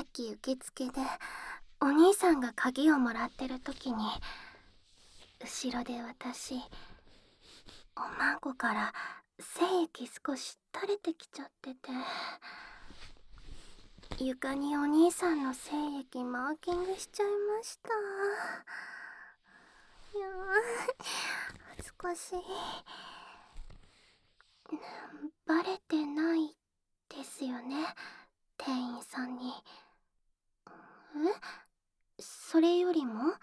っき受付でお兄さんが鍵をもらってる時に、後ろで私、おまんこから精液少し垂れてきちゃってて、床にお兄さんの精液マーキングしちゃいました。いや恥ずかしい。バレてないですよね、店員さんに。それよりも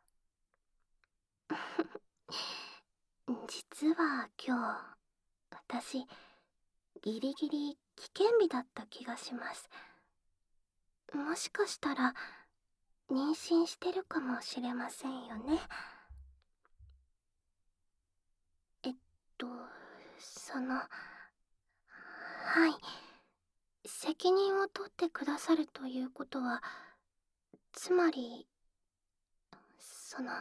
実は今日、私ギリギリ危険日だった気がします。もしかしたら妊娠してるかもしれませんよね。と、はい。責任を取ってくださるということは、つまり、はい、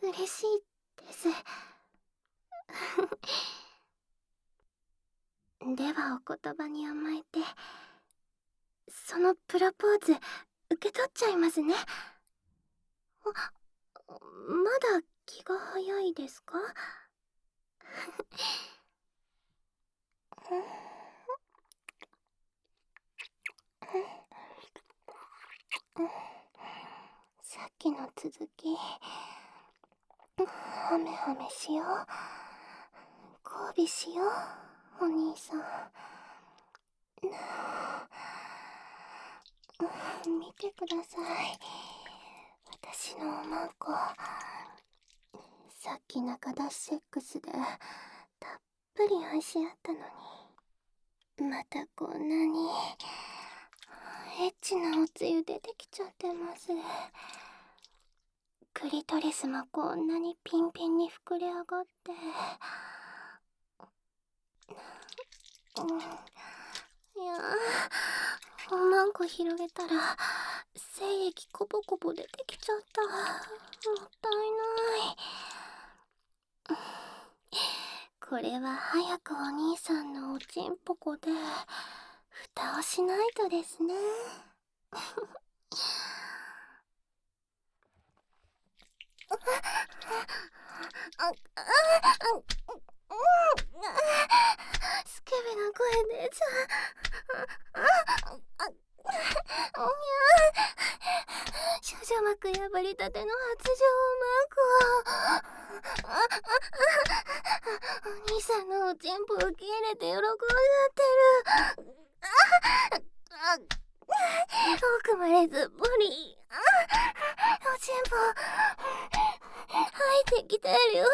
嬉しいです。ではお言葉に甘えて、そのプロポーズ、受け取っちゃいますね。まだ気が早いですか？さっきの続き、ハメハメしよう。交尾しよう、お兄さん。見てください。私のおまんこ。さっき中出しセックスでたっぷり愛し合ったのに、またこんなにエッチなおつゆ出てきちゃってます。クリトリスもこんなにピンピンに膨れ上がって、いやおまんこ広げたら精液コボコボ出てきちゃった。もったいない。これは早くお兄さんのおちんぽこで蓋をしないとですね。スケベな声出ちゃう。少女膜破りたての発情マークを。お兄さんのおちんぽ受け入れて喜んじゃってる。奥までずっぽり。おちんぽ入ってきてるよ。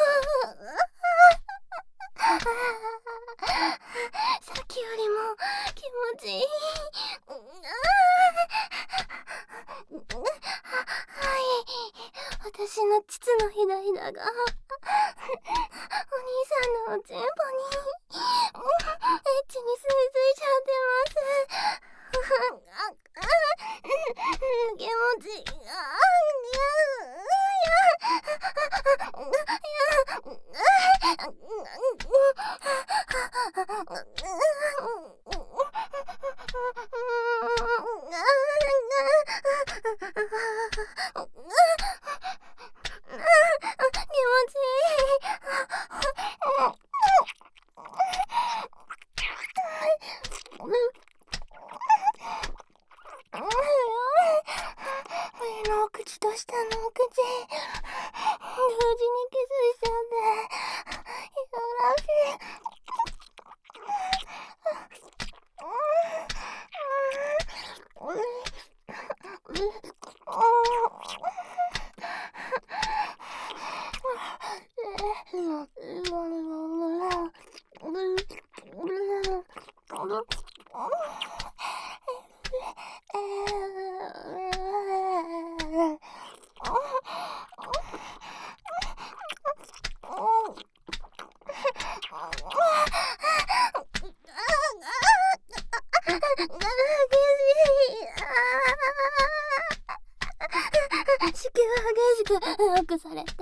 さっきよりも気持ちいい。はい、私の膣のひだひだがお兄さんのおちんぽにエッチに吸い付いちゃってます。気持ちいい。上のお口と下のお口同時にキスしちゃっていやらしい。子宮が激しくノックされて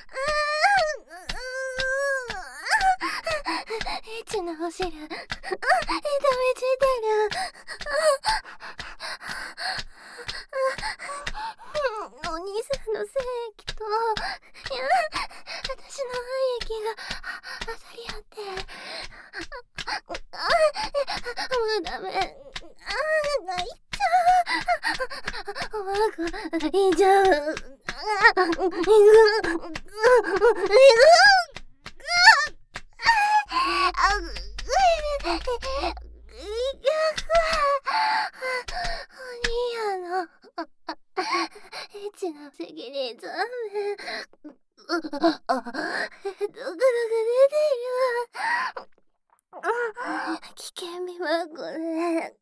エッチなお汁め。あー、泣いちゃう。おまこ、いいじゃん。お兄やの。エッチな責任残念。どこどこ出ているわ。危険見はこれ。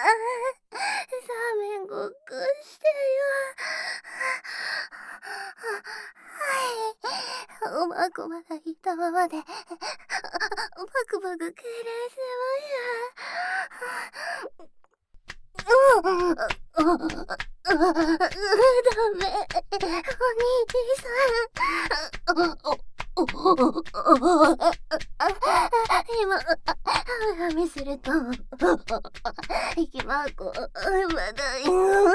三面ごっこしてるわ。はい。おまこまだいたままで。バクバク敬礼してまや。ダメ。お兄さん。今、見せると、息まこ、まだいる。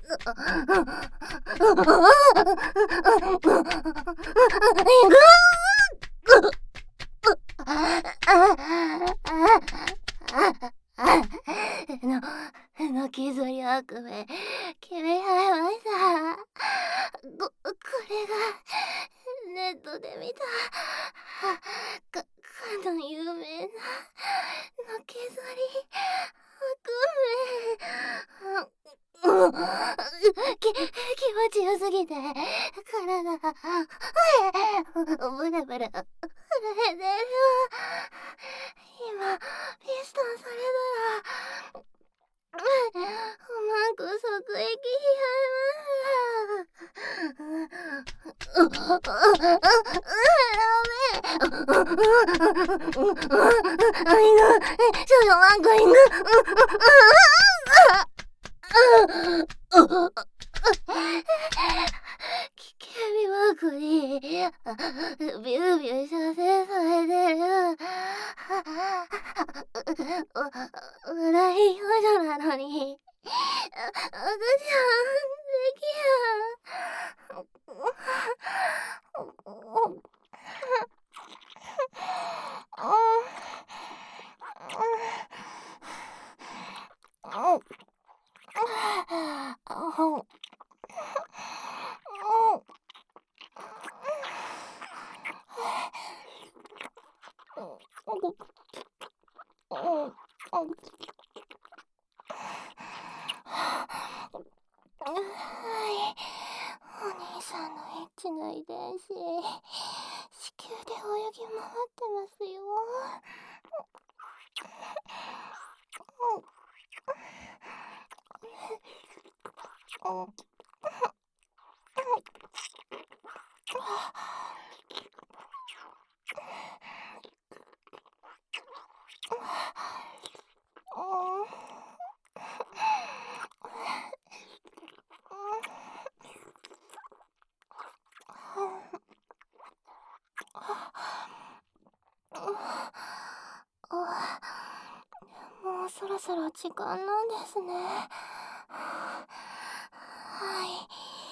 のきぞり悪夢、決められました。これが、ネットで見た、かの有名な、のきぞり悪夢。気持ちよすぎて、体が、ブラブラ、震えてる。今、ピストンされたら、おまんこ即撃危険見まくり、ビュービュー射精されてる。笑い少女なのに、赤ちゃんできや。はい。お兄さんのエッチな遺伝子、子宮で泳ぎ回ってますよ。もうそろそろ時間なんですね。はい。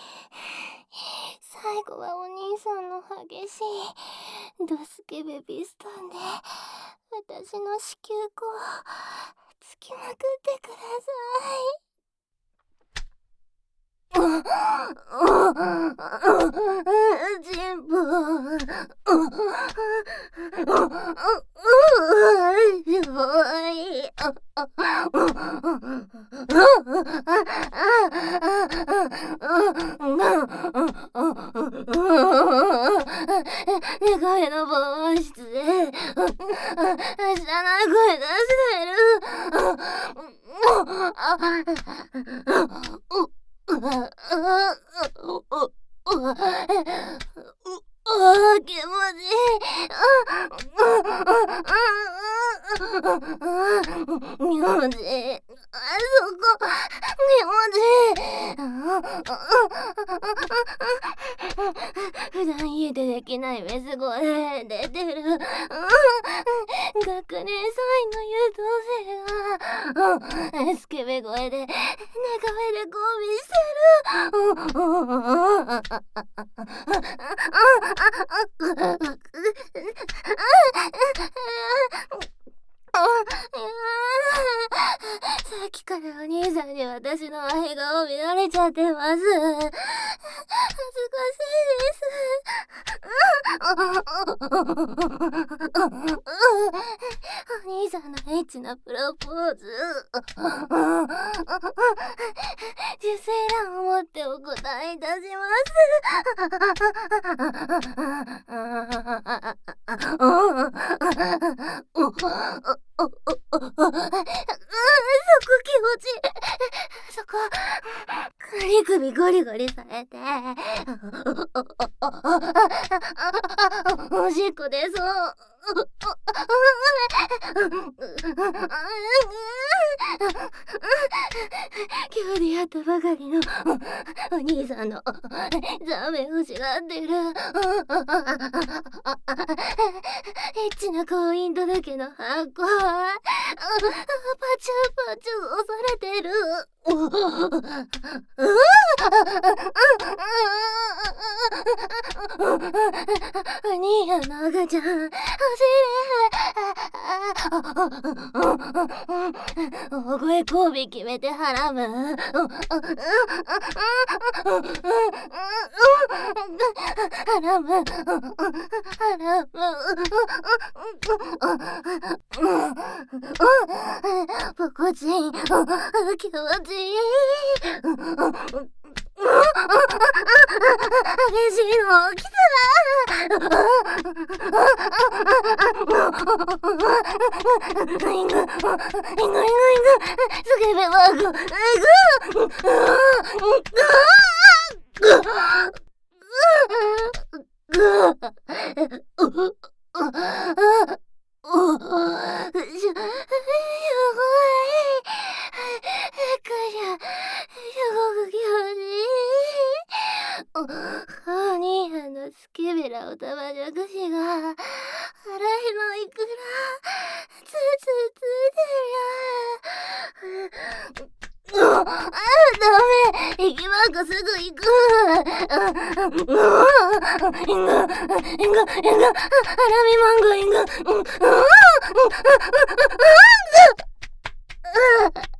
最後はお兄さんの激しいドスケベビスタンで私の子宮口をつきまくってください。人望2階の防音室で知らない声出してる。気持ちいい。あそこ、気持ちいい。普段家でできないメス声出てる。学年3位の優等生がスケベ声でネカフェでゴミしてる。 っきからお兄さんに私の前顔見られちゃってます。恥ずかしいです。お兄さんのエッチなプロポーズ。受精卵を持ってお答えいたします。そこ気持ちいい。そこ、首ゴリゴリされて。おしっこ出そう。今日出会ったばかりのお兄さんのザメ欲しがってる。エッチな婚姻届の箱。パチュパチュ押されてる。お兄やの赤ちゃん、走れ。大声交尾決めてはらむ。はらむ。ポコチン、気持ちいい。激しいの来たら。イング、スケベワーグ、お兄やのスケベラおたまじゃくしが腹へのいくらついてるよ。ダメ、行きまんこすぐ行く。イング、ハラミマンゴイング。